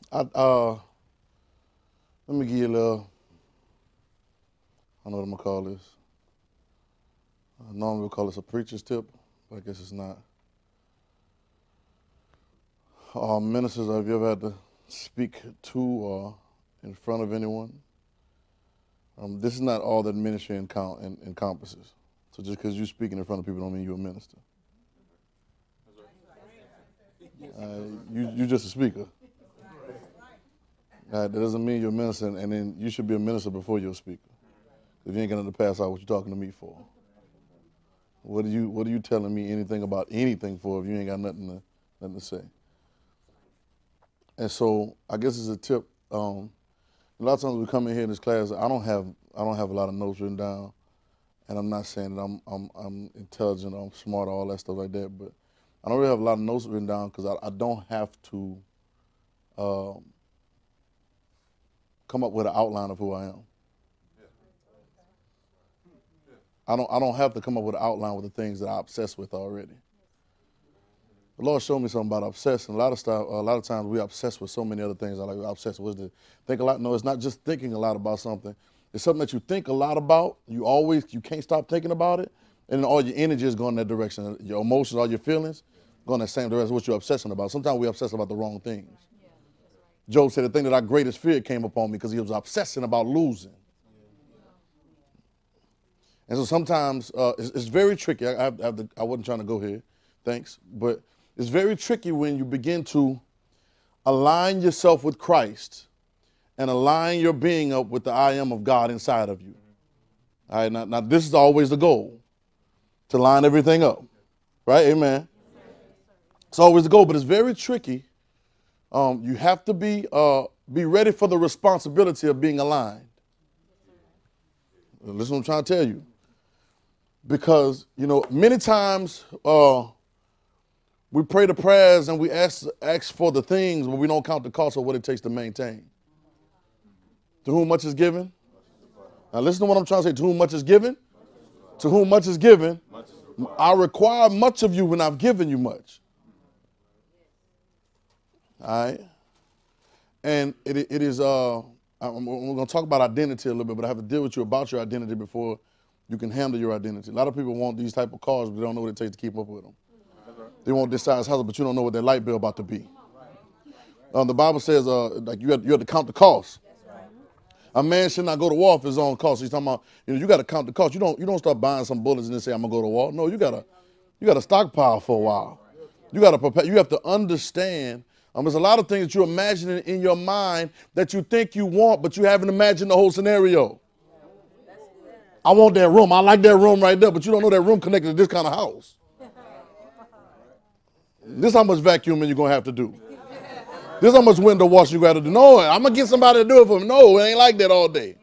Let me give you a little, I don't know what I'm going to call this. Normally we call this a preacher's tip, but I guess it's not. Ministers, have you ever had to speak to or in front of anyone? This is not all that ministry encompasses. So just because you're speaking in front of people don't mean you're a minister. You're just a speaker. That doesn't mean you're a minister, and then you should be a minister before you're a speaker. If you ain't going to pass out, what you talking to me for? What are you telling me anything about anything for if you ain't got nothing to say? And so I guess it's a tip. A lot of times we come in here in this class, I don't have a lot of notes written down, and I'm not saying that I'm intelligent, or I'm smart, or all that stuff like that. But I don't really have a lot of notes written down because I don't have to come up with an outline of who I am. I don't have to come up with an outline with the things that I obsess with already. The Lord showed me something about obsessing. A lot of times we obsess with so many other things. I like obsessed with the think a lot. No, it's not just thinking a lot about something. It's something that you think a lot about. You can't stop thinking about it, and then all your energy is going in that direction. Your emotions, all your feelings, going that same direction. What you're obsessing about. Sometimes we obsess about the wrong things. Job said the thing that our greatest fear came upon me because he was obsessing about losing. And so sometimes it's very tricky. I wasn't trying to go here, thanks, but it's very tricky when you begin to align yourself with Christ and align your being up with the I am of God inside of you. All right, now this is always the goal, to line everything up, right? Amen. It's always the goal, but it's very tricky. You have to be ready for the responsibility of being aligned. Listen what I'm trying to tell you. Because, many times we pray the prayers and we ask for the things, but we don't count the cost of what it takes to maintain. To whom much is given. Now listen to what I'm trying to say. To whom much is given. To whom much is given. I require much of you when I've given you much. All right. And it is, we're going to talk about identity a little bit, but I have to deal with you about your identity before you can handle your identity. A lot of people want these type of cars, but they don't know what it takes to keep up with them. They want this size house, but you don't know what their light bill about to be. The Bible says like you have to count the cost. A man should not go to war for his own cost. He's talking about, you got to count the cost. You don't start buying some bullets and then say, I'm going to go to war. No, you got to stockpile for a while. You got to prepare. You have to understand. There's a lot of things that you're imagining in your mind that you think you want, but you haven't imagined the whole scenario. I want that room. I like that room right there, but you don't know that room connected to this kind of house. This is how much vacuuming you're going to have to do. This is how much window washing you got to do. No, I'm going to get somebody to do it for me. No, it ain't like that all day.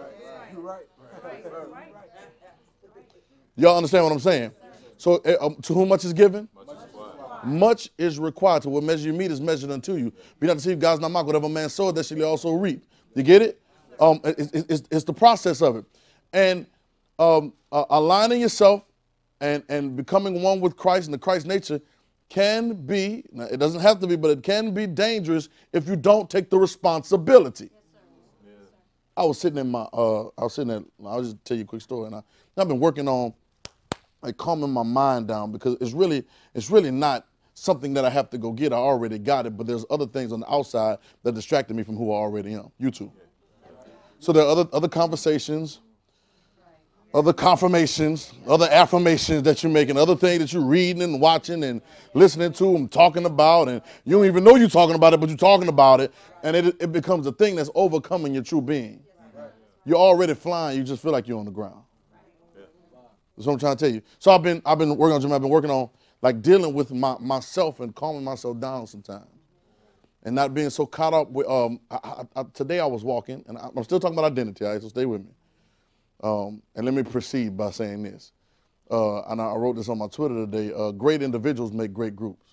Y'all understand what I'm saying? So to whom much is given? Much is required. To what measure you meet is measured unto you. Be not deceived, God's not mocked. Whatever man soweth, that shall he also reap. You get it? It's the process of it. And aligning yourself and becoming one with Christ and the Christ nature can be, now it doesn't have to be, but it can be dangerous if you don't take the responsibility. I'll just tell you a quick story. And I've been working on like calming my mind down because it's really not something that I have to go get. I already got it, but there's other things on the outside that distracted me from who I already am. You too. So there are other conversations, other confirmations, other affirmations that you're making, other things that you're reading and watching and listening to and talking about, and you don't even know you're talking about it, but you're talking about it, and it becomes a thing that's overcoming your true being. You're already flying, you just feel like you're on the ground. That's what I'm trying to tell you. So I've been working on, Jim. I've been working on like dealing with myself and calming myself down sometimes, and not being so caught up with. Today I was walking, and I'm still talking about identity. All right, so stay with me. And let me proceed by saying this. And I wrote this on my Twitter today. Great individuals make great groups,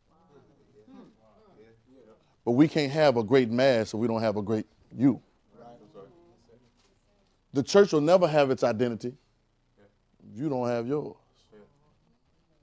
but we can't have a great mass if we don't have a great you. The church will never have its identity if you don't have yours.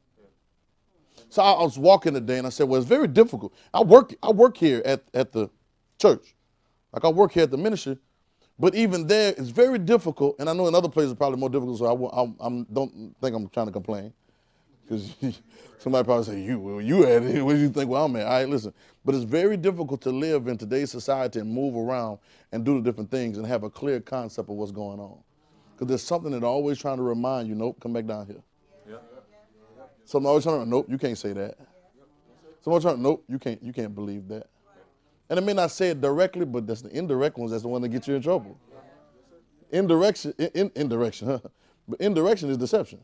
So I was walking today and I said, well, it's very difficult. I work here at the church. Like I work here at the ministry, but even there, it's very difficult. And I know in other places it's probably more difficult, so I don't think I'm trying to complain. Because somebody probably say, where you at? Where do you think where I'm at? All right, listen. But it's very difficult to live in today's society and move around and do the different things and have a clear concept of what's going on. Because there's something that always trying to remind you, nope, come back down here. Yeah. Something always trying to, nope, you can't say that. Someone trying to, nope, you can't believe that. And it may not say it directly, but that's the indirect ones. That's the one that gets you in trouble. Indirection, indirection, but indirection is deception.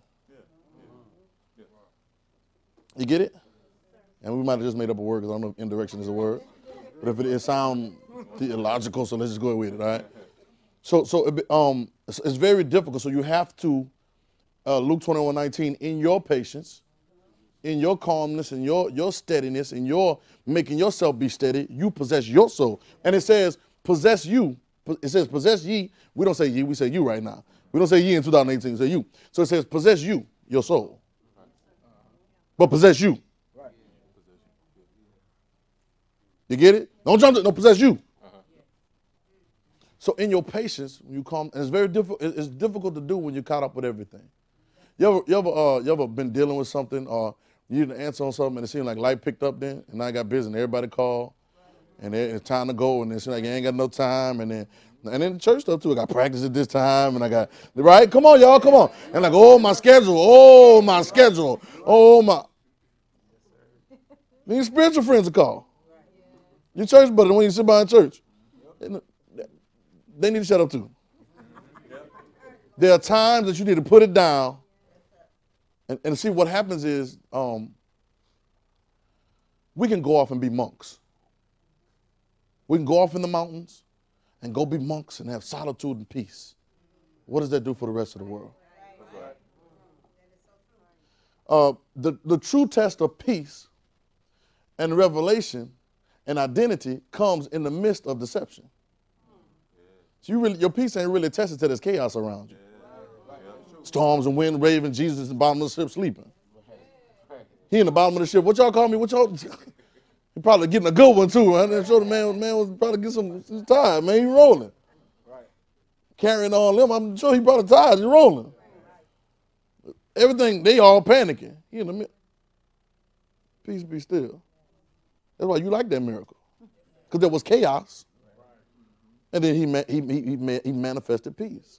You get it? And we might have just made up a word because I don't know if indirection is a word. But if it sounds theological, so let's just go with it, all right? So it's very difficult. So you have to, Luke 21:19, in your patience, in your calmness, in your steadiness, in your making yourself be steady, you possess your soul. And it says, possess you. It says, possess ye. We don't say ye, we say you right now. We don't say ye in 2018, we say you. So it says, possess you, your soul. But possess you. You get it? Don't jump to, no, possess you. So in your patience, when you calm, and it's very difficult. It's difficult to do when you're caught up with everything. You ever been dealing with something, or you need an answer on something, and it seemed like light picked up then, and I got busy, and everybody called, and it's time to go, and it seemed like you ain't got no time, and then the church stuff too. I got practice at this time, and I got right. Come on, y'all, come on. And like, oh my schedule, oh my. Then your spiritual friends will call. Your church buddy, when you sit behind church, they need to shut up too. There are times that you need to put it down and see what happens is we can go off and be monks. We can go off in the mountains and go be monks and have solitude and peace. What does that do for the rest of the world? The true test of peace and revelation and identity comes in the midst of deception. So your peace ain't really tested till there's chaos around you. Storms and wind, raving, Jesus in the bottom of the ship sleeping. He in the bottom of the ship. What y'all call me? He probably getting a good one too. I'm sure the man was probably getting some tired, man. He rolling. Carrying on them. I'm sure he probably tired. He rolling. Everything, they all panicking. He in the middle. Peace be still. That's why you like that miracle. Because there was chaos. And then he manifested peace.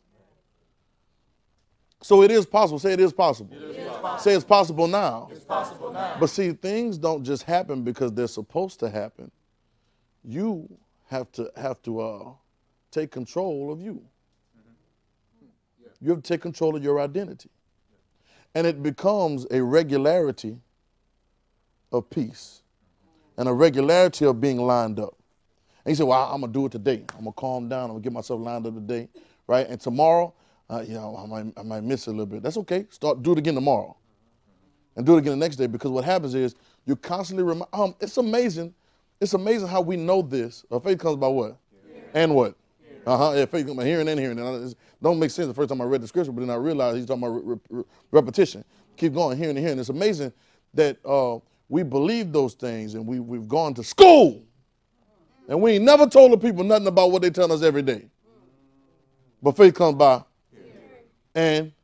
So it is possible. Say it is possible. It is possible. Say it's possible now. It's possible now. But see, things don't just happen because they're supposed to happen. You have to take control of you. You have to take control of your identity. And it becomes a regularity of peace and a regularity of being lined up. And you say, well, I'm going to do it today. I'm going to calm down. I'm going to get myself lined up today, right? And tomorrow, I might miss it a little bit. That's okay. Do it again tomorrow. And do it again the next day, because what happens is you constantly it's amazing. It's amazing how we know this. Faith comes by what? Hearing. And what? Yeah, faith comes by hearing and hearing. And it don't make sense the first time I read the scripture, but then I realized he's talking about repetition. Keep going, hearing and hearing. It's amazing that we believe those things, and we've gone to school. And we ain't never told the people nothing about what they tell us every day. But faith comes by and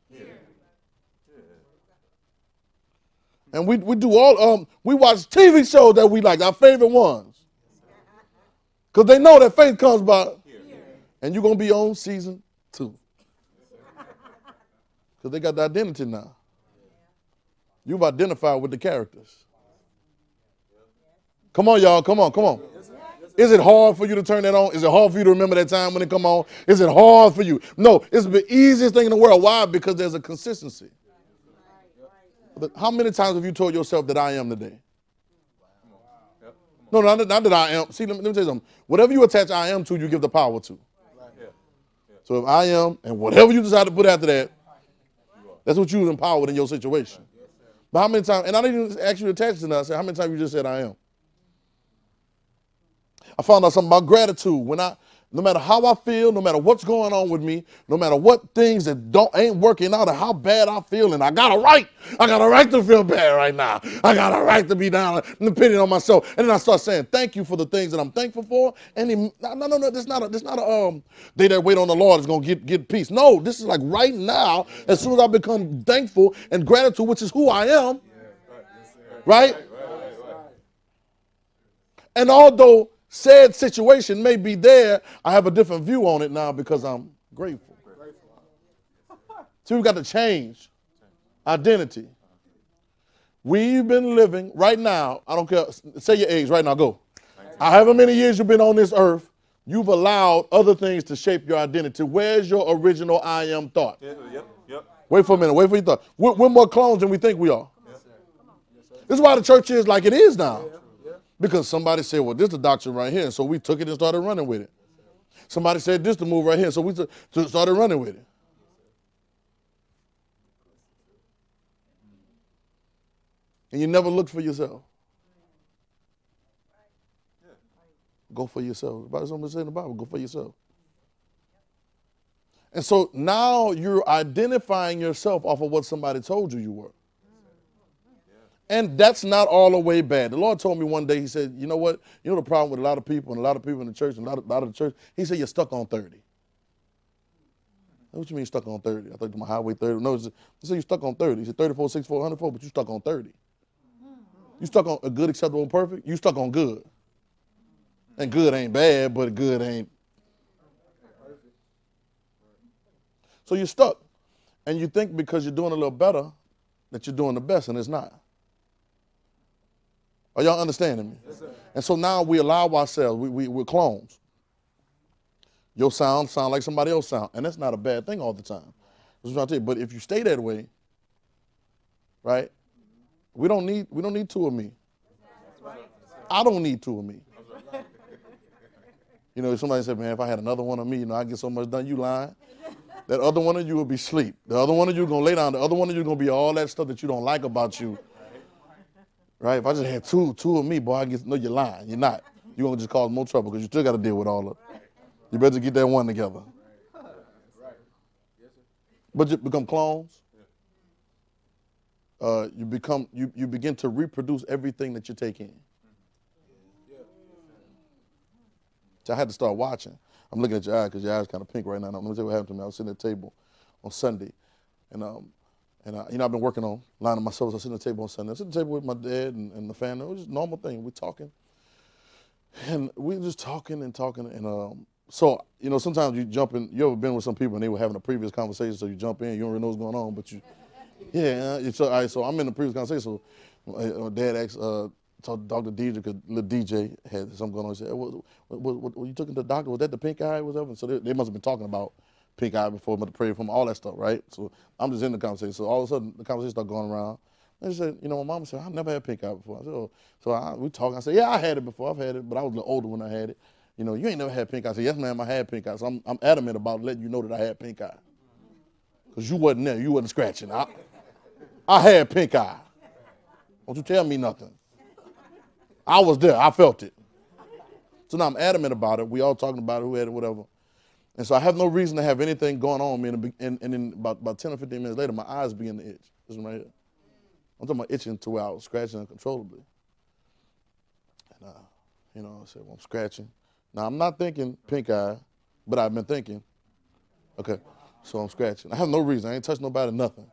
we do all we watch TV shows that we like, our favorite ones. Because they know that faith comes by. And you're going to be on season 2. Because they got the identity now. You've identified with the characters. Come on, y'all. Come on. Is it hard for you to turn that on? Is it hard for you to remember that time when it come on? Is it hard for you? No, it's the easiest thing in the world. Why? Because there's a consistency. But how many times have you told yourself that I am today? No, not that I am. See, let me tell you something. Whatever you attach I am to, you give the power to. So if I am, and whatever you decide to put after that, that's what you was empowered in your situation. But how many times, and I didn't even ask you to attach to that. I said, how many times you just said I am? I found out something about gratitude. When No matter how I feel, no matter what's going on with me, no matter what things that ain't working out or how bad I feel, and I got a right to feel bad right now. I got a right to be down and depending on myself. And then I start saying thank you for the things that I'm thankful for. And no, this not a they that wait on the Lord is gonna get peace. No, this is like right now, as soon as I become thankful and gratitude, which is who I am, right? And although said situation may be there, I have a different view on it now because I'm grateful. So we've got to change identity. We've been living right now, I don't care, say your age right now, go. However many years you've been on this earth, you've allowed other things to shape your identity. Where's your original I am thought? Yep. Wait for a minute, wait for your thought. We're more clones than we think we are. This is why the church is like it is now. Because somebody said, well, this is the doctrine right here. And so we took it and started running with it. Somebody said this to move right here. So we started running with it. And you never look for yourself. Go for yourself. Somebody said in the Bible, go for yourself. And so now you're identifying yourself off of what somebody told you were. And that's not all the way bad. The Lord told me one day, he said, you know what? You know the problem with a lot of people and a lot of people in the church and a lot of the church? He said, you're stuck on 30. What you mean stuck on 30? I thought my highway 30. No, he said you're stuck on 30. He said 34, 64, 104, but you're stuck on 30. You stuck on a good, acceptable, and perfect? You stuck on good. And good ain't bad, but good ain't. So you're stuck. And you think because you're doing a little better that you're doing the best, and it's not. Are y'all understanding me? Yes, and so now we allow ourselves, we're clones. Your sound like somebody else's sound. And that's not a bad thing all the time. That's what I'm trying to tell you. But if you stay that way, right, we don't need two of me. I don't need two of me. You know, somebody said, man, if I had another one of me, I'd get so much done. You lying. That other one of you will be asleep. The other one of you going to lay down. The other one of you going to be all that stuff that you don't like about you. Right? If I just had two of me, boy, you're lying. You're not. You're going to just cause more trouble because you still got to deal with all of it. You better get that one together. But you become clones. You begin to reproduce everything that you take in. So I had to start watching. I'm looking at your eyes because your eyes kind of pink right now. I'm going to tell you what happened to me. I was sitting at the table on Sunday, and I've been working on lining myself. So I was sitting at the table on Sunday. I was sitting at the table with my dad and the family. It was just a normal thing. We're talking, and we were just talking. And so sometimes you jump in. You ever been with some people and they were having a previous conversation, so you jump in. You don't really know what's going on, but So I'm in the previous conversation. So Dad asked. Talked to Dr. DJ because little DJ had something going on. He said, what you took him to the doctor? Was that the pink eye? Whatever? So they must have been talking about pink eye before, but to pray for him, all that stuff, right? So I'm just in the conversation. So all of a sudden, the conversation started going around. And she said, my mama said, I've never had pink eye before. I said, oh. So we talking. I said, yeah, I had it before. I've had it, but I was a little older when I had it. You ain't never had pink eye. I said, yes, ma'am, I had pink eye. So I'm adamant about letting you know that I had pink eye. Because you wasn't there. You wasn't scratching. I had pink eye. Don't you tell me nothing. I was there. I felt it. So now I'm adamant about it. We all talking about it, who had it, whatever. And so I have no reason to have anything going on with me. And then about 10 or 15 minutes later, my eyes begin to itch. This one right here. I'm talking about itching to where I was scratching uncontrollably. And, I said, well, I'm scratching. Now, I'm not thinking pink eye, but I've been thinking. Okay, so I'm scratching. I have no reason. I ain't touched nobody, nothing.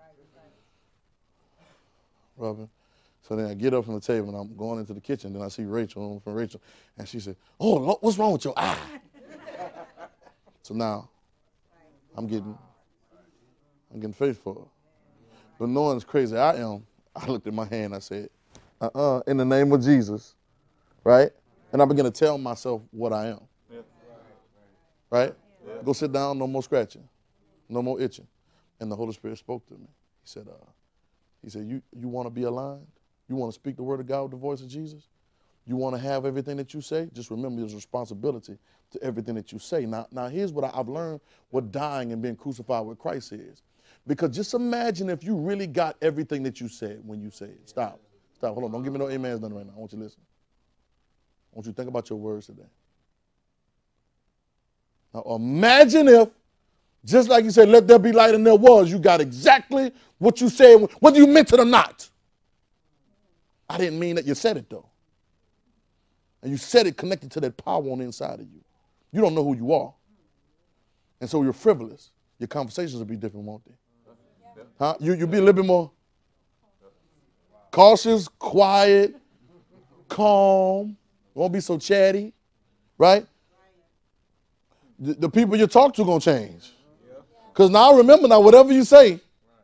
Rubbing. So then I get up from the table and I'm going into the kitchen. Then I see Rachel, and she said, "Oh, Lord, what's wrong with your eye?" So now I'm getting faithful. But knowing as crazy I am, I looked at my hand. I said, in the name of Jesus, right? And I began to tell myself what I am. Right? Go sit down. No more scratching. No more itching. And the Holy Spirit spoke to me. He said, you want to be aligned? You want to speak the word of God with the voice of Jesus? You want to have everything that you say? Just remember there's responsibility to everything that you say. Now here's what I've learned what dying and being crucified with Christ is. Because just imagine if you really got everything that you said when you said it. Stop. Hold on. Don't give me no amens done right now. I want you to listen. I want you to think about your words today. Now, imagine if, just like you said, let there be light and there was, you got exactly what you said, whether you meant it or not. I didn't mean that. You said it, though. And you said it connected to that power on the inside of you. You don't know who you are. And so you're frivolous. Your conversations will be different, won't they? Huh? You'll be a little bit more cautious, quiet, calm. Won't be so chatty, right? The people you talk to going to change. Because now remember, now whatever you say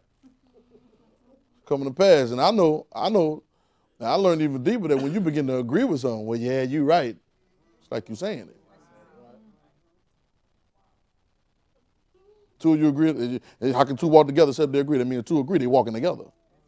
coming to pass. And I know, I learned even deeper that when you begin to agree with someone, well, yeah, you're right. It's like you're saying it. Two of you agree. How can two walk together except they agree? That means two agree, they walking together.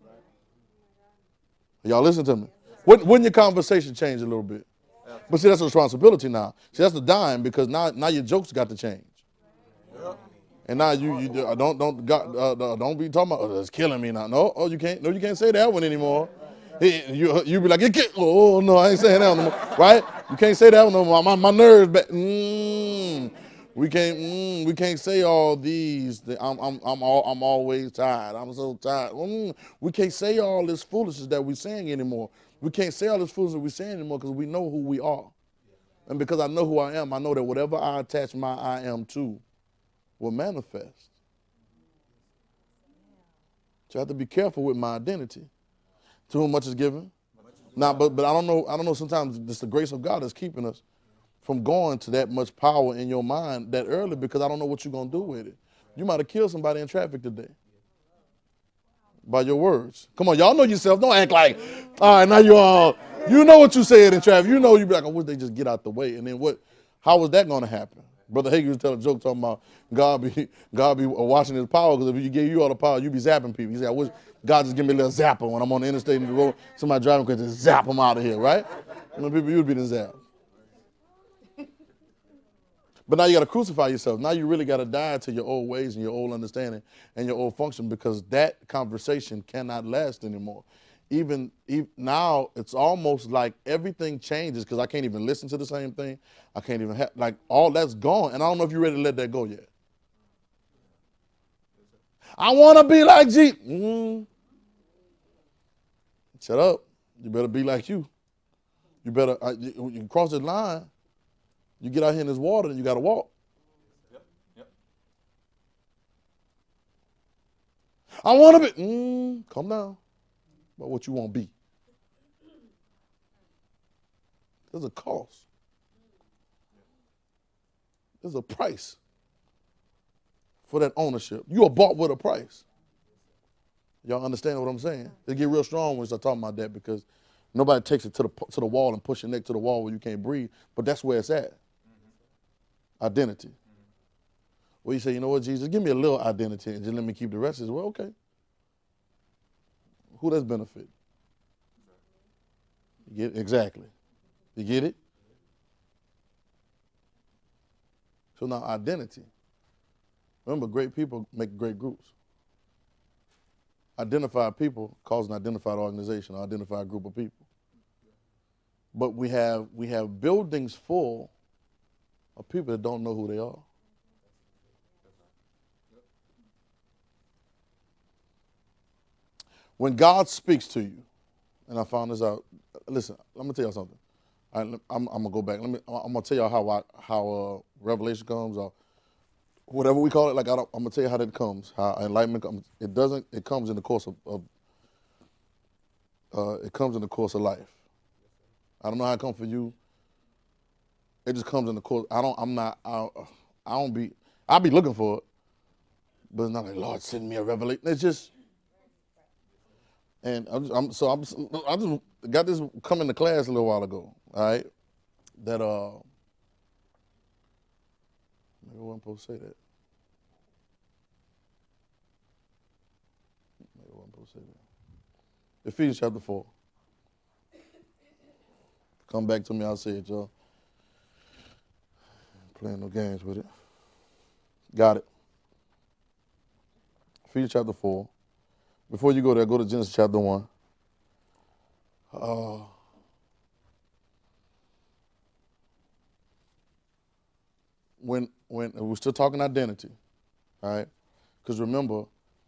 Y'all listen to me. Wouldn't your conversation change a little bit? But see, that's a responsibility now. See, that's the dime because now your jokes got to change. And now you don't be talking about, oh, that's killing me now. No, you can't say that one anymore. You be like, oh no, I ain't saying that one no more. Right? You can't say that one no more. My nerves back. We can't say all these. I'm always tired. I'm so tired. We can't say all this foolishness that we're saying anymore. We can't say all this foolishness we're saying anymore because we know who we are. And because I know who I am, I know that whatever I attach my I am to will manifest. So I have to be careful with my identity. To whom much is given. Now, but I don't know. Sometimes it's the grace of God that's keeping us from going to that much power in your mind that early because I don't know what you're going to do with it. You might have killed somebody in traffic today by your words. Come on, y'all know yourself. Don't act like, all right, now you know what you said in traffic. You know you be like, I wish they just get out the way. And then how was that going to happen? Brother Hagin was telling a joke talking about God be watching his power because if he gave you all the power, you'd be zapping people. He said, I wish God just give me a little zapper when I'm on the interstate in the road. Somebody driving could just zap them out of here, right? People, you'd be the zap. But now you got to crucify yourself. Now you really got to die to your old ways and your old understanding and your old function because that conversation cannot last anymore. Even now, it's almost like everything changes because I can't even listen to the same thing. I can't even have, like, all that's gone. And I don't know if you're ready to let that go yet. I want to be like Jesus. Shut up. You better be like you. You better, you cross the line. You get out here in this water and you got to walk. Yep. I want to be, calm down about what you want to be. There's a cost. There's a price for that ownership. You are bought with a price. Y'all understand what I'm saying? They get real strong when we start talking about that because nobody takes it to the wall and push your neck to the wall where you can't breathe, but that's where it's at. Identity. Well, you say, you know what, Jesus, give me a little identity and just let me keep the rest. Is well, okay. Who does benefit? You get it? Exactly. You get it? So now identity. Remember, great people make great groups. Identified people cause an identified organization, or identified group of people. But we have buildings full of people that don't know who they are. When God speaks to you, and I found this out, listen, let me tell you something. I'm gonna go back. I'm gonna tell you how revelation comes, or whatever we call it. Like I'm gonna tell you how that comes, how enlightenment comes. It comes in the course of it comes in the course of life. I don't know how it comes for you. It just comes in the course. I'll be looking for it, but it's not like, Lord, send me a revelation. It's just, and I just got this coming to class a little while ago. All right, that maybe I wasn't supposed to say that. Maybe I wasn't supposed to say that. Ephesians chapter 4. Come back to me, I'll say it, y'all. Playing no games with it. Got it. Ephesians chapter 4. Before you go there, go to Genesis chapter 1. when we're still talking identity, all right? Because remember,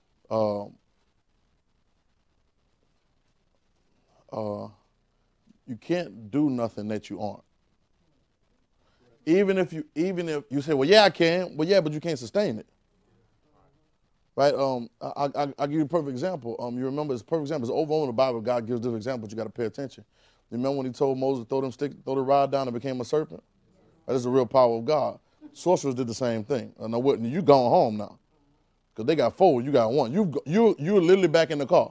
you can't do nothing that you aren't. Even if you say, well, yeah, I can, well, yeah, but you can't sustain it. Right? I'll give you a perfect example. You remember this perfect example. It's over in the Bible. God gives different examples. You got to pay attention. You remember when he told Moses to throw the rod down and became a serpent? That is the real power of God. Sorcerers did the same thing. Now, what? You going home now. Because they got 4, you got 1. You're literally back in the car.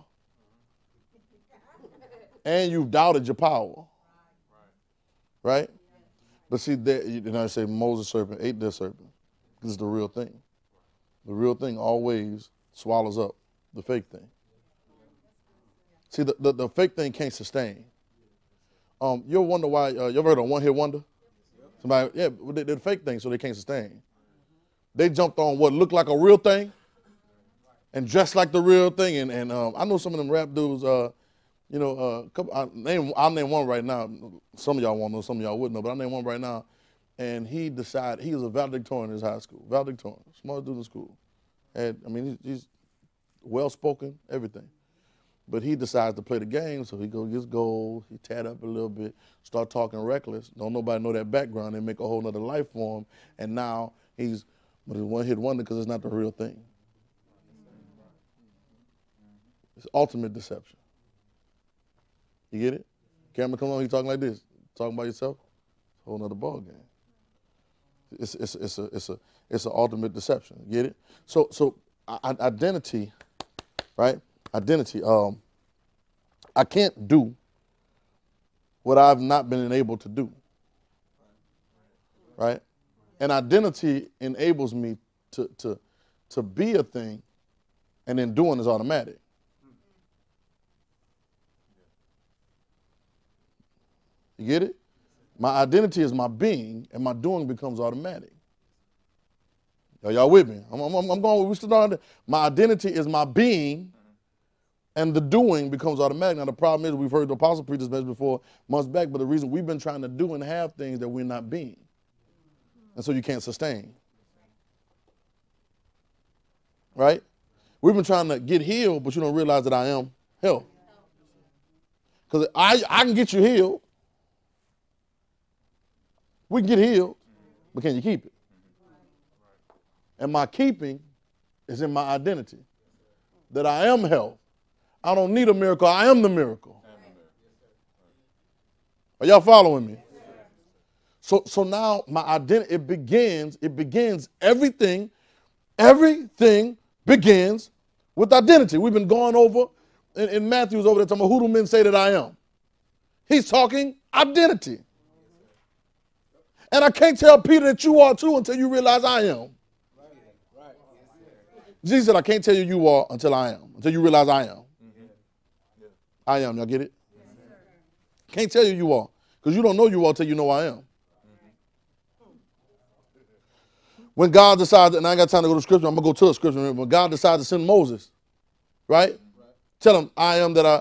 And you've doubted your power. Right? But see, I say Moses' serpent ate their serpent. This is the real thing. The real thing always swallows up the fake thing. See, the fake thing can't sustain. You'll wonder why, you ever heard of one-hit wonder? Somebody, yeah, they're the fake thing, so they can't sustain. They jumped on what looked like a real thing and dressed like the real thing. And I know some of them rap dudes, I'll name one right now. Some of y'all won't know, some of y'all wouldn't know, but I'll name one right now. And he decided, he was a valedictorian in his high school, valedictorian, smartest dude in school. And he's well-spoken, everything. But he decides to play the game, so he goes, gets gold, he tat up a little bit, start talking reckless. Don't nobody know that background. They make a whole nother life for him. And now he's one-hit wonder because it's not the real thing. It's ultimate deception. You get it? Camera come on, he talking like this. Talking about yourself, it's a whole nother ball game. It's an ultimate deception. Get it? So identity, right? Identity. I can't do what I've not been able to do. Right? And identity enables me to be a thing, and then doing is automatic. You get it? My identity is my being, and my doing becomes automatic. Are y'all with me? I'm going. We still on. My identity is my being, and the doing becomes automatic. Now the problem is we've heard the apostle preach this message before months back, but the reason we've been trying to do and have things that we're not being, and so you can't sustain. Right? We've been trying to get healed, but you don't realize that I am health. Because I can get you healed. We can get healed, but can you keep it? And my keeping is in my identity. That I am health. I don't need a miracle. I am the miracle. Are y'all following me? So now my identity, it begins, everything begins with identity. We've been going over, in Matthew's over there talking about who do men say that I am? He's talking identity. And I can't tell Peter that you are too until you realize I am. Jesus said, I can't tell you you are until I am, until you realize I am. I am, y'all get it? Can't tell you are, because you don't know you are until you know I am. When God decides, and I ain't got time to go to scripture, I'm going to go to the scripture. When God decides to send Moses, right? Tell him, I am that I.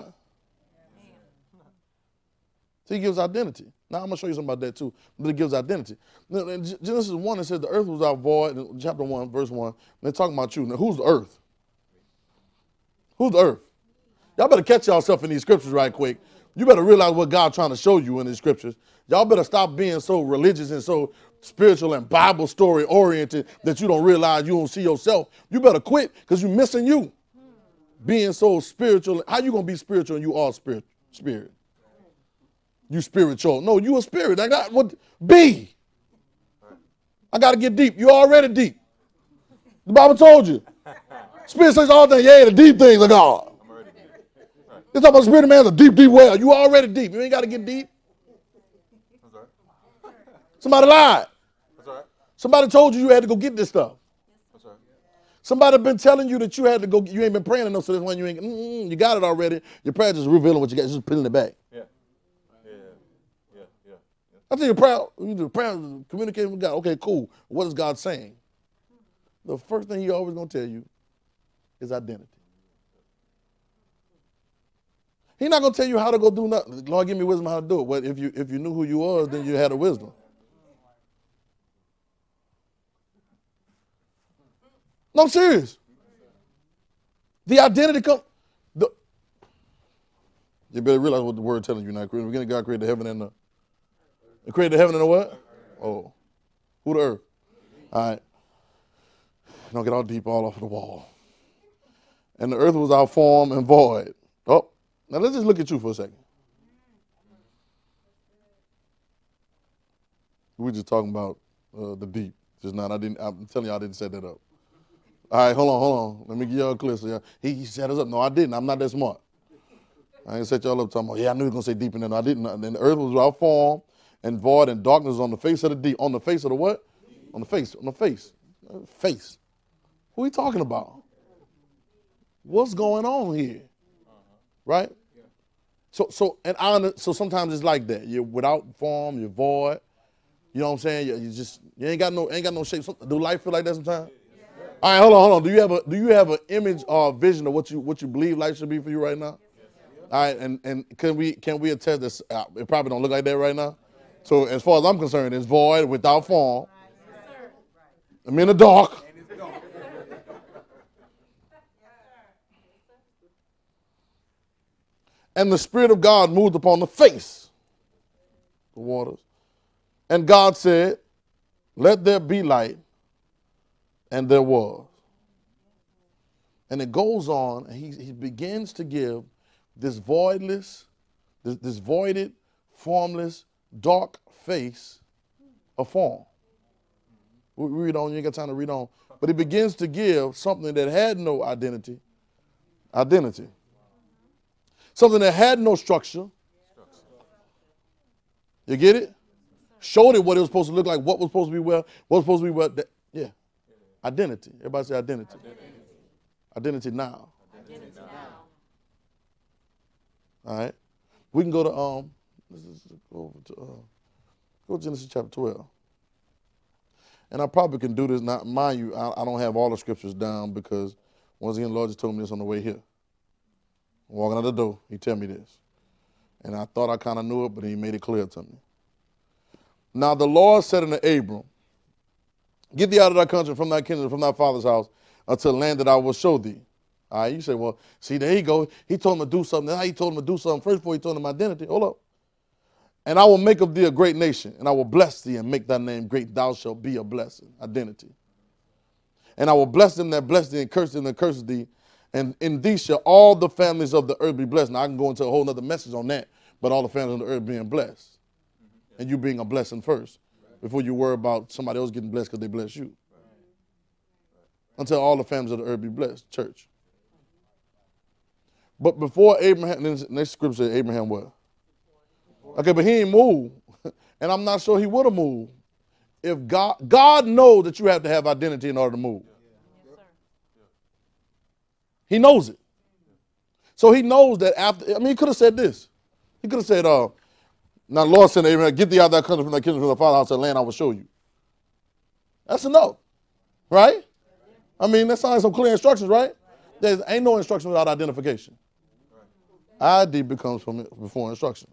So he gives identity. Now, I'm going to show you something about that too, but it gives identity. In Genesis 1, it says the earth was out void, in chapter 1, verse 1. They're talking about you. Now, who's the earth? Who's the earth? Y'all better catch yourself in these scriptures right quick. You better realize what God's trying to show you in these scriptures. Y'all better stop being so religious and so spiritual and Bible story oriented that you don't realize you don't see yourself. You better quit because you're missing you. Being so spiritual. How you going to be spiritual and you are spirit? You spiritual. No, you a spirit. I got what be. I got to get deep. You already deep. The Bible told you. Spirit says all things. Yeah, the deep things of God. It's talking about the spirit of man's a deep, deep well. You already deep. You ain't got to get deep. Somebody lied. Somebody told you had to go get this stuff. Somebody been telling you that you had to go. You ain't been praying enough, so this one you ain't. You got it already. Your prayer just revealing what you got. Just pulling it back. I tell you, prayer, communicating with God. Okay, cool. What is God saying? The first thing He always gonna tell you is identity. He's not gonna tell you how to go do nothing. Lord, give me wisdom how to do it. Well, if you knew who you was, then you had a wisdom. No, I'm serious. The identity comes. You better realize what the word telling you now. Beginning God created the heaven and the. He created the heaven and the what? Oh. Who the earth? All right. Don't get all deep all off the wall. And the earth was our form and void. Oh. Now let's just look at you for a second. We were just talking about the deep just now. I'm telling you, I didn't set that up. All right, hold on. Let me give y'all a clue. So he set us up. No, I didn't. I'm not that smart. I ain't set y'all up talking about, I knew he was going to say deep in there. No, I didn't. And the earth was without form and void and darkness on the face of the deep. On the face of the what? On the face. Face. Who are we talking about? What's going on here? Right? So sometimes it's like that. You're without form, you're void. You know what I'm saying? You ain't got no shape. Do life feel like that sometimes? All right, hold on. Do you have an image or a vision of what you believe life should be for you right now? All right, and can we attest this? It probably don't look like that right now. So as far as I'm concerned, it's void, without form. I'm in the dark. And the Spirit of God moved upon the face, the waters. And God said, let there be light. And there was. And it goes on, and he begins to give this voidless, this voided, formless, dark face a form. We read on, you ain't got time to read on. But he begins to give something that had no identity. Something that had no structure. You get it? Showed it what it was supposed to look like, what was supposed to be well, what was supposed to be well. Yeah. Identity. Everybody say identity. Identity now. All right. We can go to go to Genesis chapter 12. And I probably can do this. Now, mind you, I don't have all the scriptures down because once again, the Lord just told me this on the way here. I'm walking out the door, he tell me this. And I thought I kind of knew it, but he made it clear to me. Now the Lord said unto Abram, get thee out of thy country, from thy kindred, from thy father's house, unto the land that I will show thee. All right, you say, well, see, there you go. He told him to do something. Now he told him to do something first before he told him identity. Hold up. And I will make of thee a great nation, and I will bless thee and make thy name great. Thou shalt be a blessing. Identity. And I will bless them that bless thee and curse them that curse thee. And in thee shall all the families of the earth be blessed. Now I can go into a whole other message on that, but all the families of the earth being blessed. And you being a blessing first before you worry about somebody else getting blessed because they bless you. Until all the families of the earth be blessed, church. But before Abraham, next scripture said Abraham what? Okay, but he ain't moved. And I'm not sure he would have moved. If God knows that you have to have identity in order to move. He knows it. So he knows that after, he could have said this. He could have said, now the Lord said to Abraham, get thee out of thy country, from thy kindred, from thy father's house, and land I will show you. That's enough. Right? That sounds like some clear instructions, right? There ain't no instruction without identification. ID becomes before instructions.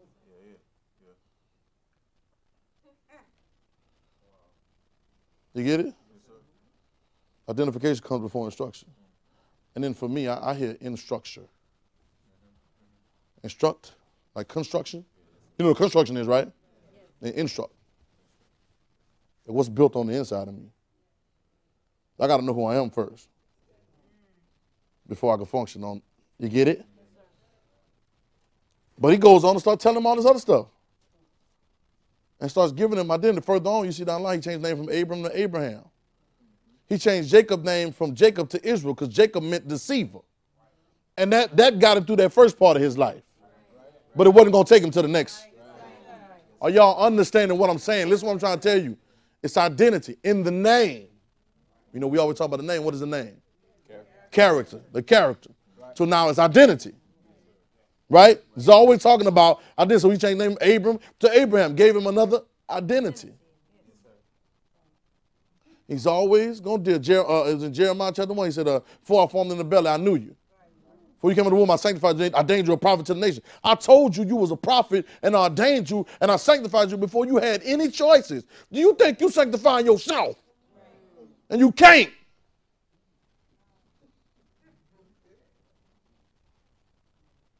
You get it? Identification comes before instruction. And then for me, I hear instructure. Instruct, like construction. You know what construction is, right? They instruct. What's built on the inside of me. I got to know who I am first before I can function on. You get it? But he goes on to start telling him all this other stuff. And starts giving him identity. Further on, you see down the line, he changed the name from Abram to Abraham. He changed Jacob's name from Jacob to Israel because Jacob meant deceiver. And that got him through that first part of his life. But it wasn't going to take him to the next. Are y'all understanding what I'm saying? Listen to what I'm trying to tell you. It's identity in the name. You know, we always talk about the name. What is the name? Character. The character. So now it's identity. Right? He's always talking about identity. So he changed the name Abram to Abraham. Gave him another identity. He's always going to do it. It was in Jeremiah chapter 1. He said, before I formed in the belly, I knew you. Before you came into the womb, I sanctified you. I ordained you a prophet to the nation. I told you you was a prophet, and I ordained you, and I sanctified you before you had any choices. Do you think you sanctifying yourself? And you can't.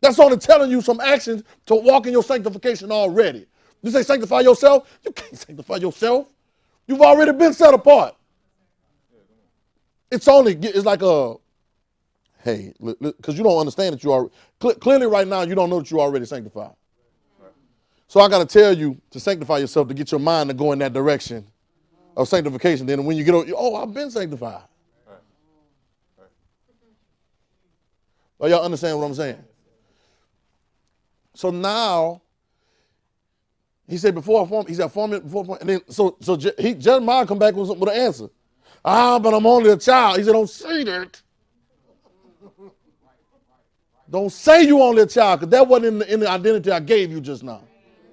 That's only telling you some actions to walk in your sanctification already. You say sanctify yourself? You can't sanctify yourself. You've already been set apart. It's like hey, because you don't understand that you are, clearly right now you don't know that you're already sanctified. So I got to tell you to sanctify yourself, to get your mind to go in that direction of sanctification. Then when you get, I've been sanctified. Oh, y'all understand what I'm saying? So now, he said, before I form, he said, form it before, and then, Jeremiah come back with an answer. But I'm only a child. He said, don't say that. Don't say you only a child, because that wasn't in the identity I gave you just now.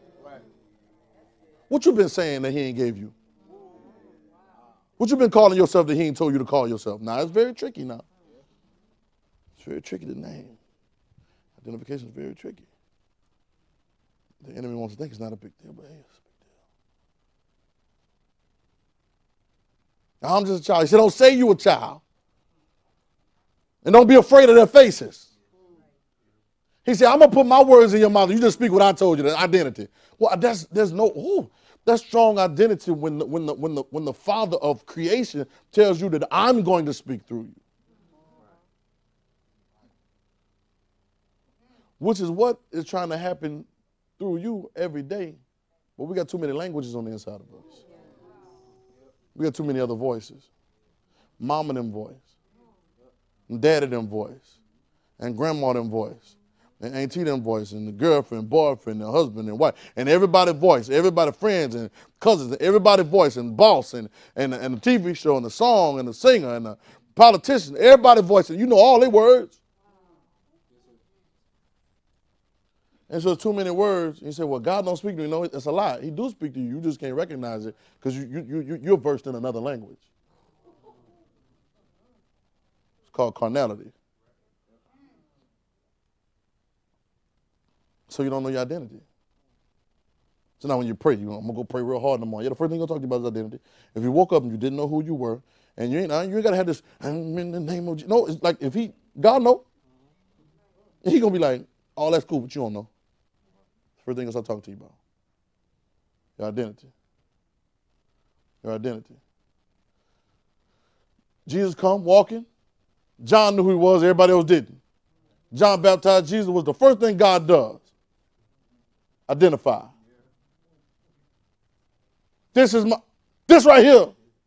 What you been saying that he ain't gave you? What you been calling yourself that he ain't told you to call yourself? Now, it's very tricky now. It's very tricky to name. Identification is very tricky. The enemy wants to think it's not a big deal, but hey, it's a big deal. Now, I'm just a child. He said, don't say you a child. And don't be afraid of their faces. He said, I'm going to put my words in your mouth. You just speak what I told you, the identity. Well, that's strong identity when the Father of creation tells you that I'm going to speak through you. Which is what is trying to happen through you every day. But we got too many languages on the inside of us. We got too many other voices. Mama them voice. And daddy them voice. And grandma them voice. And auntie them voice. And the girlfriend, boyfriend, and husband and wife. And everybody voice. Everybody friends and cousins. And everybody voice. And boss. And the TV show. And the song. And the singer. And the politician. Everybody voice. And you know all their words. And so too many words, you say, well, God don't speak to me. No, it's a lie. He do speak to you. You just can't recognize it because you're versed in another language. It's called carnality. So you don't know your identity. So now when you pray, I'm going to go pray real hard in the morning. Yeah, the first thing I'm going to talk to you about is identity. If you woke up and you didn't know who you were, and you ain't got to have this, I'm in the name of Jesus. No, it's like God know. And he going to be like, oh, that's cool, but you don't know. First thing I start talking to you about. Your identity. Your identity. Jesus come walking. John knew who he was, everybody else didn't. John baptized Jesus was the first thing God does. Identify. This right here.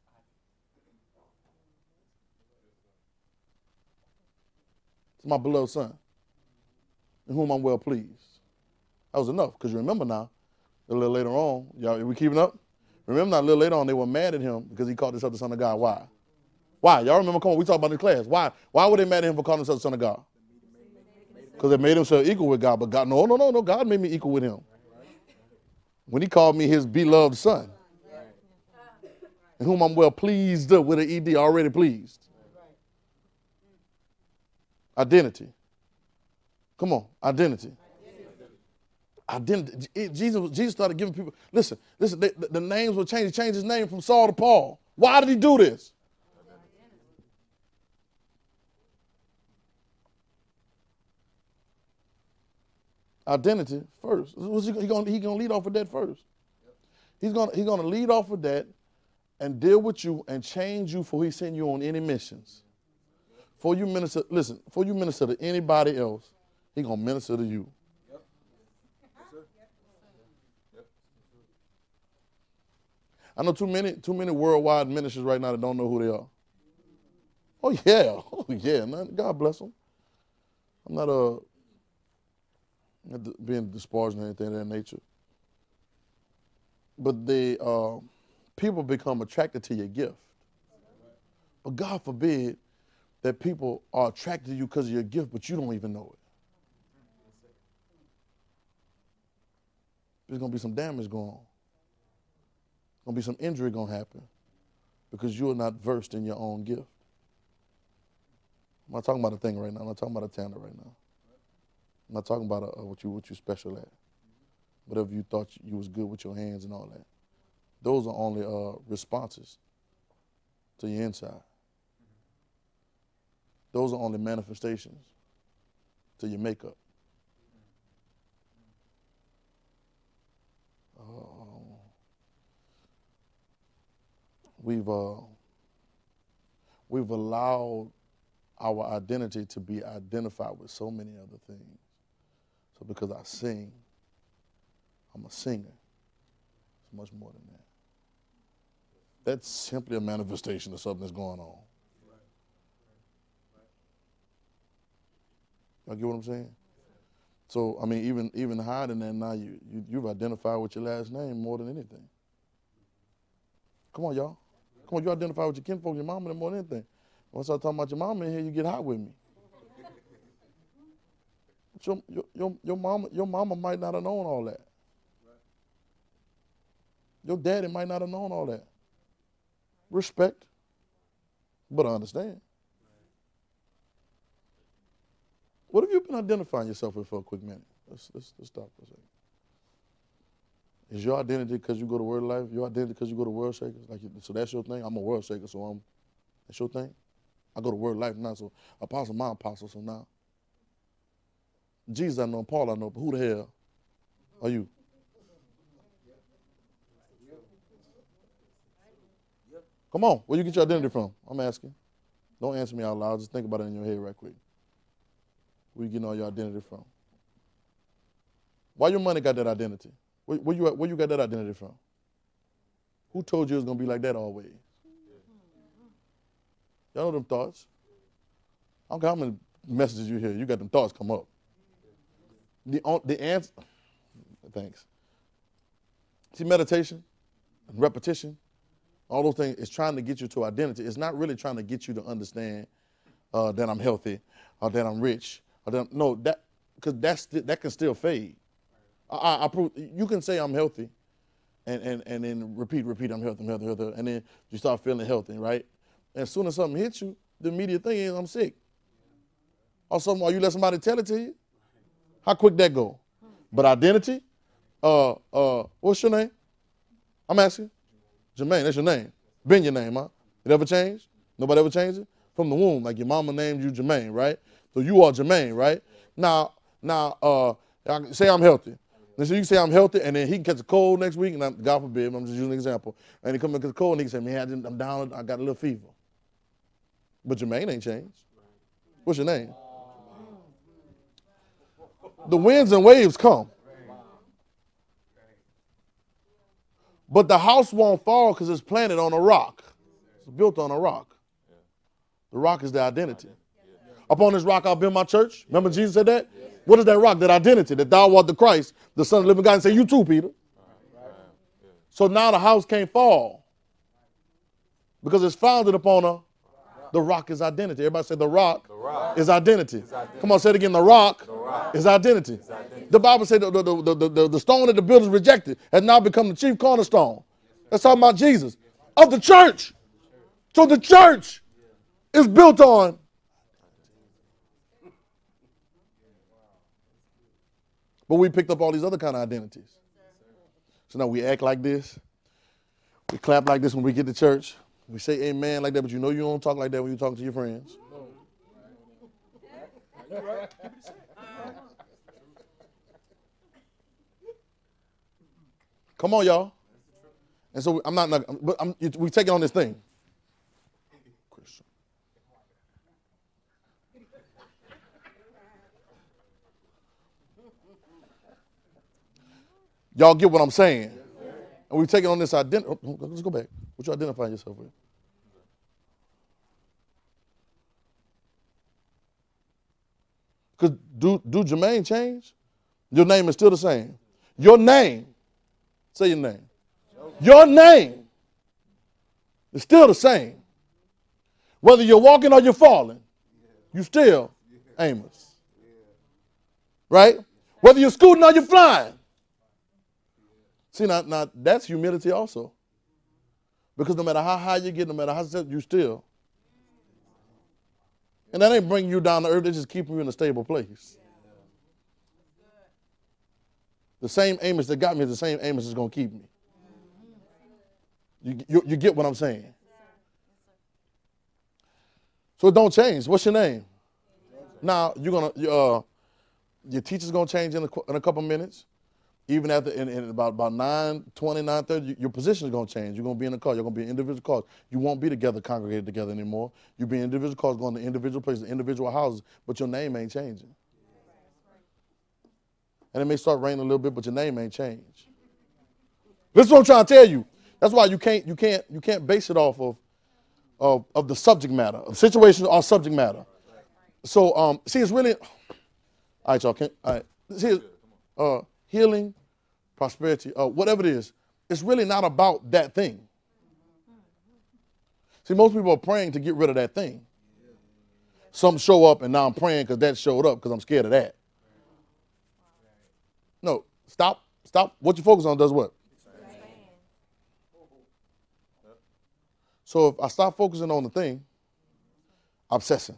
It's my beloved son, in whom I'm well pleased. That was enough, because you remember now, a little later on, y'all, are we keeping up? Remember now, a little later on, they were mad at him because he called himself the Son of God. Why? Why? Y'all remember, come on, we talked about in class. Why? Why were they mad at him for calling himself the Son of God? Because they made himself equal with God. But God, no, God made me equal with him. When he called me his beloved son, in whom I'm well pleased with an ED, already pleased. Identity. Come on, identity. Identity. Jesus started giving people, listen, the names were changed. He changed his name from Saul to Paul. Why did he do this? Identity first. He's going to lead off with that first. He's going to lead off with that and deal with you and change you before he send you on any missions. Before you minister to anybody else, he's going to minister to you. I know too many worldwide ministers right now that don't know who they are. Oh yeah, man. God bless them. I'm not being disparaging or anything of that nature. But people become attracted to your gift. But God forbid that people are attracted to you because of your gift, but you don't even know it. There's going to be some damage going on. There's going to be some injury going to happen because you're not versed in your own gift. I'm not talking about a thing right now. I'm not talking about a talent right now. I'm not talking about what you're special at. Whatever you thought you was good with your hands and all that. Those are only responses to your inside. Those are only manifestations to your makeup. we've allowed our identity to be identified with so many other things. So because I sing, I'm a singer. It's much more than that. That's simply a manifestation of something that's going on. Y'all get what I'm saying? So, I mean, even higher than that now, you've identified with your last name more than anything. Come on, y'all. Come on, you identify with your kinfolk, your mama, more than anything. Once I talk about your mama in here, you get hot with me. Your mama might not have known all that. Your daddy might not have known all that. Respect, but I understand. What have you been identifying yourself with for a quick minute? Let's stop for a second. Is your identity because you go to Word of Life? Your identity because you go to World Shakers? So that's your thing? I'm a World Shaker, so that's your thing? I go to Word of Life now, so apostle, my apostle, so now. Jesus I know, Paul I know, but who the hell are you? Come on, where you get your identity from? I'm asking. Don't answer me out loud, just think about it in your head right quick. Where you getting all your identity from? Why your money got that identity? Where you got that identity from? Who told you it was going to be like that always? Y'all know them thoughts. I don't care how many messages you hear, you got them thoughts come up. The answer, thanks. See, meditation, repetition, all those things is trying to get you to identity. It's not really trying to get you to understand that I'm healthy or that I'm rich. No, because that can still fade. I prove you can say I'm healthy, and then repeat I'm healthy, and then you start feeling healthy, right? And as soon as something hits you, the immediate thing is I'm sick. Or something, or you let somebody tell it to you. How quick that go? But identity, what's your name? I'm asking. Jermaine, that's your name. Been your name, huh? It ever changed? Nobody ever changed it? From the womb, like your mama named you Jermaine, right? So you are Jermaine, right? Now, say I'm healthy. And so you can say I'm healthy, and then he can catch a cold next week, and God forbid, I'm just using an example. And he come and catch a cold, and he can say, man, I'm down, I got a little fever. But Jermaine ain't changed. What's your name? The winds and waves come. But the house won't fall because it's planted on a rock. It's built on a rock. The rock is the identity. Upon this rock I'll build my church. Remember Jesus said that? What is that rock? That identity, that thou art the Christ, the Son of the living God. And say, you too, Peter. So now the house can't fall because it's founded upon the rock is identity. Everybody say the rock is identity. Come on, say it again. The rock is identity. The Bible said the stone that the builders rejected has now become the chief cornerstone. That's talking about Jesus. Of the church. So the church is built on. But we picked up all these other kind of identities. So now we act like this. We clap like this when we get to church. We say amen like that, but you know you don't talk like that when you're talking to your friends. Come on, y'all. And so we take it on this thing. Christian. Y'all get what I'm saying? And we take it on this identity. Let's go back. What you identify yourself with? Because do Jermaine change? Your name is still the same. Your name, say your name. Your name is still the same. Whether you're walking or you're falling, you still Amos. Right? Whether you're scooting or you're flying. See, now that's humility also. Because no matter how high you get, no matter how set you still. And that ain't bringing you down to earth, it's just keeping you in a stable place. The same Amos that got me is the same Amos that's going to keep me. You get what I'm saying? So it don't change. What's your name? Now, your teacher's going to change in a couple minutes. Even after in about 9:20, 9:30, your position is going to change. You're going to be in a car. You're going to be in individual cars. You won't be together, congregated together anymore. You'll be in individual cars, going to individual places, individual houses, but your name ain't changing. And it may start raining a little bit, but your name ain't changed. This is what I'm trying to tell you. That's why you can't base it off of the subject matter, of situation or subject matter. So see, it's really all right, y'all. All right. See, healing, prosperity, whatever it is, it's really not about that thing. See, most people are praying to get rid of that thing. Some show up, and now I'm praying because that showed up because I'm scared of that. No, stop. What you focus on does what? So if I stop focusing on the thing, obsessing,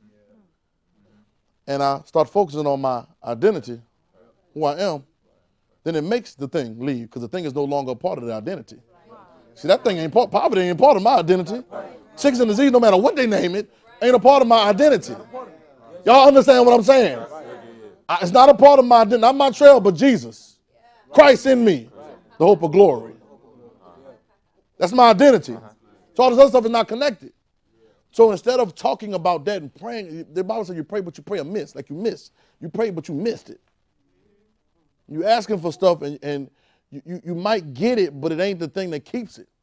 and I start focusing on my identity, who I am, then it makes the thing leave because the thing is no longer a part of the identity. See, that thing ain't poverty ain't part of my identity. Sickness and disease, no matter what they name it, ain't a part of my identity. Y'all understand what I'm saying? It's not a part of my identity, not my trail, but Jesus. Christ in me, the hope of glory. That's my identity. So all this other stuff is not connected. So instead of talking about that and praying, the Bible says you pray, but you pray amiss, like you miss. You pray, but you missed it. You asking for stuff, and you might get it, but it ain't the thing that keeps it.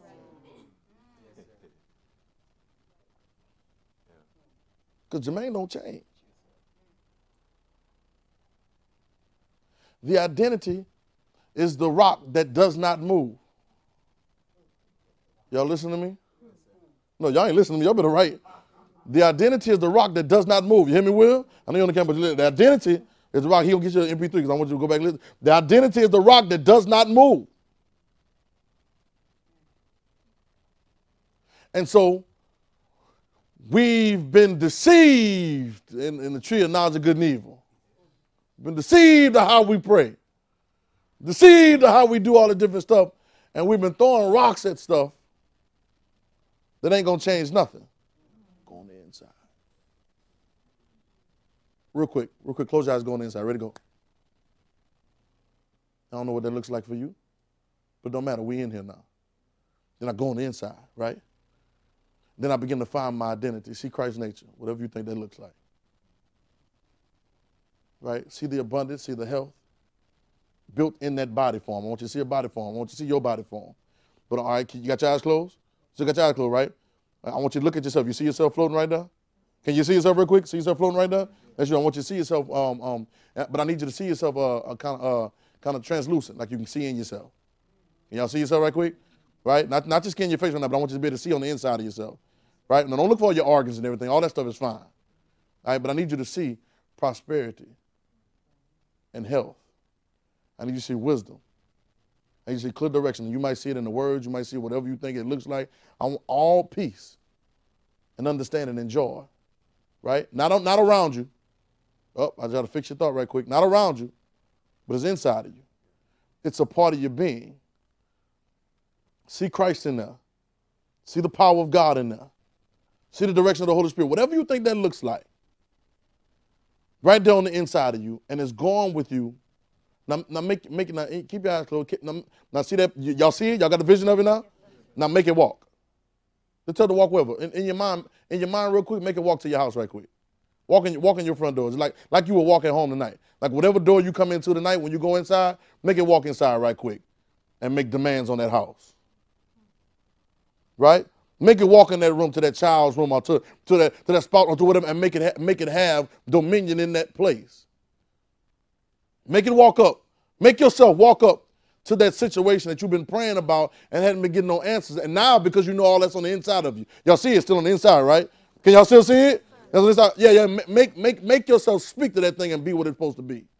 Because Jermaine don't change. The identity is the rock that does not move. Y'all listen to me? No, y'all ain't listening to me. Y'all better write. The identity is the rock that does not move. You hear me, Will? I know you're on the camera, but the identity is the rock. He'll get you an MP3 because I want you to go back and listen. The identity is the rock that does not move. And so we've been deceived in the tree of knowledge of good and evil. Been deceived of how we pray. Deceived of how we do all the different stuff. And we've been throwing rocks at stuff that ain't going to change nothing. Go on the inside. Real quick, close your eyes, go on the inside. Ready to go. I don't know what that looks like for you, but it don't matter. We in here now. Then I go on the inside, right? Then I begin to find my identity. See Christ's nature, whatever you think that looks like. Right? See the abundance, see the health built in that body form. I want you to see a body form. I want you to see your body form. But all right, you got your eyes closed? So you got your eyes closed, right? I want you to look at yourself. You see yourself floating right there? Can you see yourself real quick? See yourself floating right there? That's you. I want you to see yourself, but I need you to see yourself kind of translucent, like you can see in yourself. Can y'all see yourself right quick? Right? Not just skin your face right now, but I want you to be able to see on the inside of yourself. Right? Now don't look for all your organs and everything. All that stuff is fine. All right? But I need you to see prosperity and health. I need you to see wisdom. I need you to see clear direction. You might see it in the words. You might see whatever you think it looks like. I want all peace and understanding and joy. Right? Not around you. Oh, I got to fix your thought right quick. Not around you, but it's inside of you. It's a part of your being. See Christ in there. See the power of God in there. See the direction of the Holy Spirit. Whatever you think that looks like. Right there on the inside of you, and it's going with you. Now keep your eyes closed. Now see that? Y'all see it? Y'all got the vision of it now? Now make it walk. Just tell it to walk wherever. In your mind real quick, make it walk to your house right quick. Walk in your front doors. Like you were walking home tonight. Like whatever door you come into tonight, when you go inside, make it walk inside right quick. And make demands on that house. Right? Make it walk in that room, to that child's room, or to that spot, or to whatever, and make it have dominion in that place. Make it walk up. Make yourself walk up to that situation that you've been praying about and hadn't been getting no answers. And now, because you know all that's on the inside of you. Y'all see it's still on the inside, right? Can y'all still see it? That's on the inside. Yeah. Make yourself speak to that thing and be what it's supposed to be.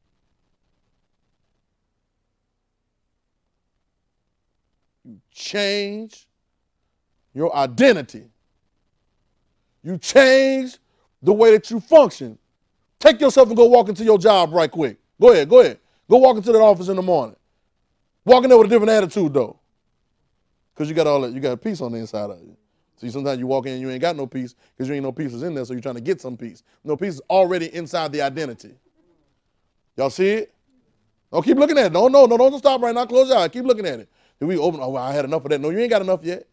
You change your identity. You change the way that you function. Take yourself and go walk into your job right quick. Go ahead. Go walk into that office in the morning. Walk in there with a different attitude, though. Because you got all that, you got peace on the inside of you. See, sometimes you walk in and you ain't got no peace because you ain't no peace is in there, so you're trying to get some peace. No peace is already inside the identity. Y'all see it? Oh, keep looking at it. No, don't stop right now. Close your eye. Keep looking at it. Then we open, oh, well, I had enough of that. No, you ain't got enough yet.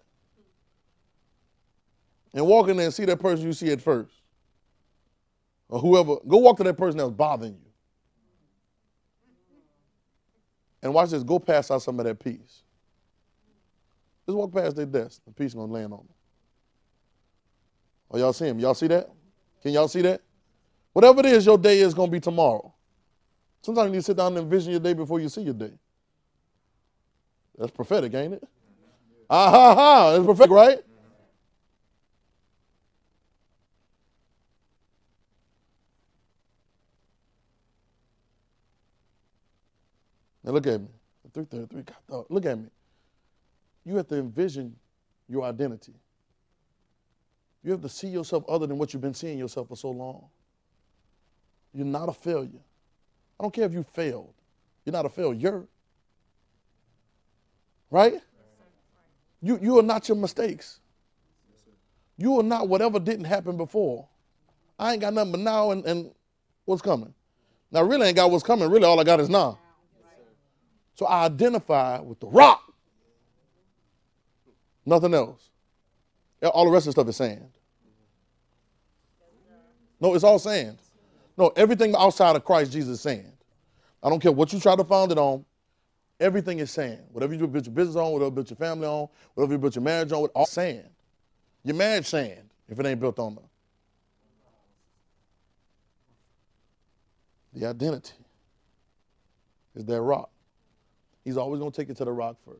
And walk in there and see that person you see at first. Or whoever, go walk to that person that was bothering you. And watch this, go pass out some of that peace. Just walk past their desk. The peace is going to land on them. Oh, y'all see him? Y'all see that? Can y'all see that? Whatever it is, your day is going to be tomorrow. Sometimes you need to sit down and envision your day before you see your day. That's prophetic, ain't it? It's prophetic, right? Now look at me. 333. Look at me. You have to envision your identity. You have to see yourself other than what you've been seeing yourself for so long. You're not a failure. I don't care if you failed. You're not a failure. Right? You are not your mistakes. You are not whatever didn't happen before. I ain't got nothing but now and what's coming. Now, I really ain't got what's coming. Really, all I got is now. So I identify with the rock. Nothing else. All the rest of the stuff is sand. No, it's all sand. No, everything outside of Christ Jesus is sand. I don't care what you try to found it on. Everything is sand. Whatever you build your business on, whatever you build your family on, whatever you build your marriage on, all sand. Your marriage sand if it ain't built on the identity is that rock. He's always going to take you to the rock first.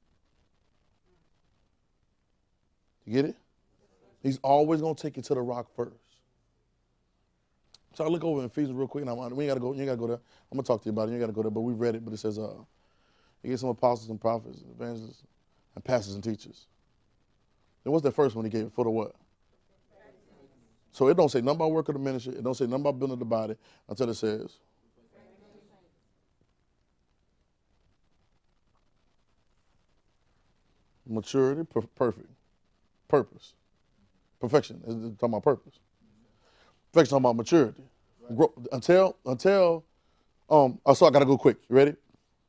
You get it? He's always going to take you to the rock first. So I look over in Ephesians real quick, and we ain't got to go. You ain't got to go there. I'm gonna talk to you about it. You ain't got to go there, but we read it. But it says, he gave some apostles and prophets, and evangelists, and pastors and teachers. And what's that first one he gave? For the what? So it don't say nothing about work of the ministry. It don't say nothing about building the body until it says. Maturity, perfect, purpose, perfection. It's talking about purpose. Perfection talking about maturity. Grow, until. So I gotta go quick. You ready?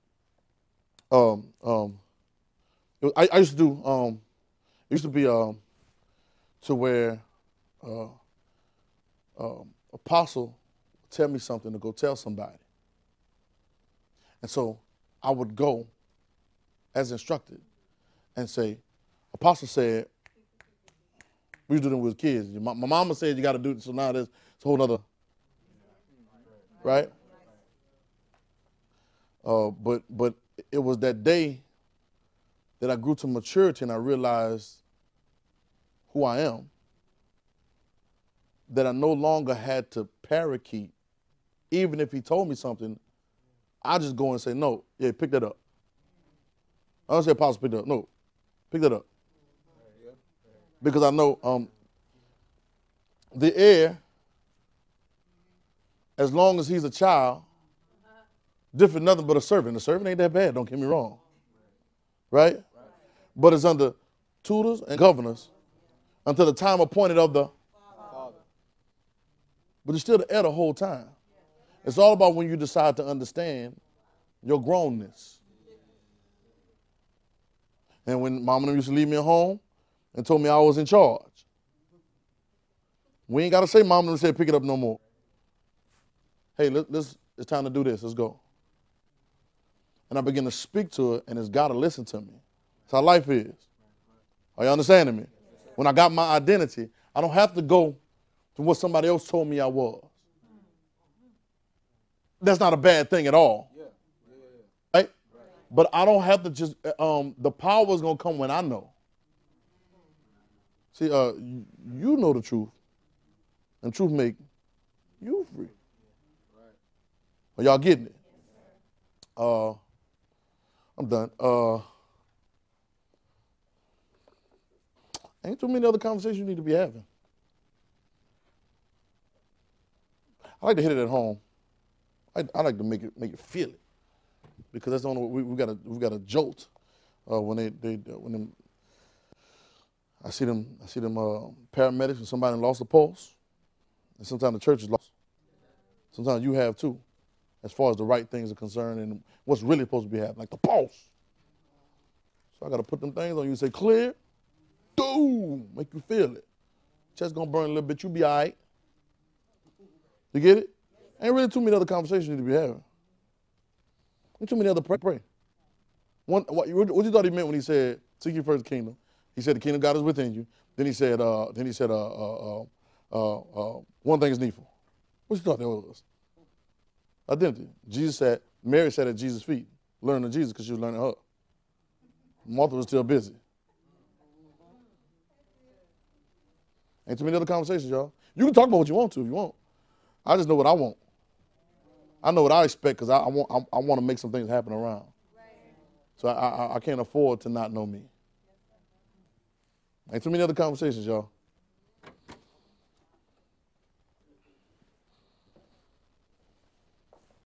I used to do. It used to be to where apostle would tell me something to go tell somebody, and so I would go as instructed. And say, apostle said, we used to do them with kids. My mama said you got to do it, so now it's a whole other, right? But it was that day that I grew to maturity and I realized who I am, that I no longer had to parakeet. Even if he told me something, I just go and say, no, yeah, pick that up. I don't say apostle pick that up, no. Pick that up. Because I know the heir, as long as he's a child, different nothing but a servant. The servant ain't that bad, don't get me wrong. Right? But it's under tutors and governors until the time appointed of the Father. But you're still the heir the whole time. It's all about when you decide to understand your grownness. And when mom and them used to leave me at home and told me I was in charge, we ain't got to say mom and them said pick it up no more. Hey, it's time to do this. Let's go. And I begin to speak to it, and it's got to listen to me. That's how life is. Are you understanding me? When I got my identity, I don't have to go to what somebody else told me I was. That's not a bad thing at all. Right? But I don't have to just, the power is going to come when I know. See, you know the truth, and truth make you free. Are y'all getting it? I'm done. Ain't too many other conversations you need to be having. I like to hit it at home. I like to make it feel it, because that's the only way we got a jolt when them. I see them paramedics and somebody lost a pulse, and sometimes the church is lost. Sometimes you have too, as far as the right things are concerned and what's really supposed to be happening, like the boss. So I got to put them things on you and say, clear, boom, make you feel it. Chest going to burn a little bit, you be all right. You get it? Ain't really too many other conversations you need to be having. Ain't too many other pray. What you thought he meant when he said, seek ye first the kingdom? He said the kingdom of God is within you. Then he said, one thing is needful. What you thought that was? Identity. Mary sat at Jesus' feet, learning Jesus because she was learning her. Martha was still busy. Ain't too many other conversations, y'all. You can talk about what you want to if you want. I just know what I want. I know what I expect because I want to make some things happen around. So I can't afford to not know me. Ain't too many other conversations, y'all.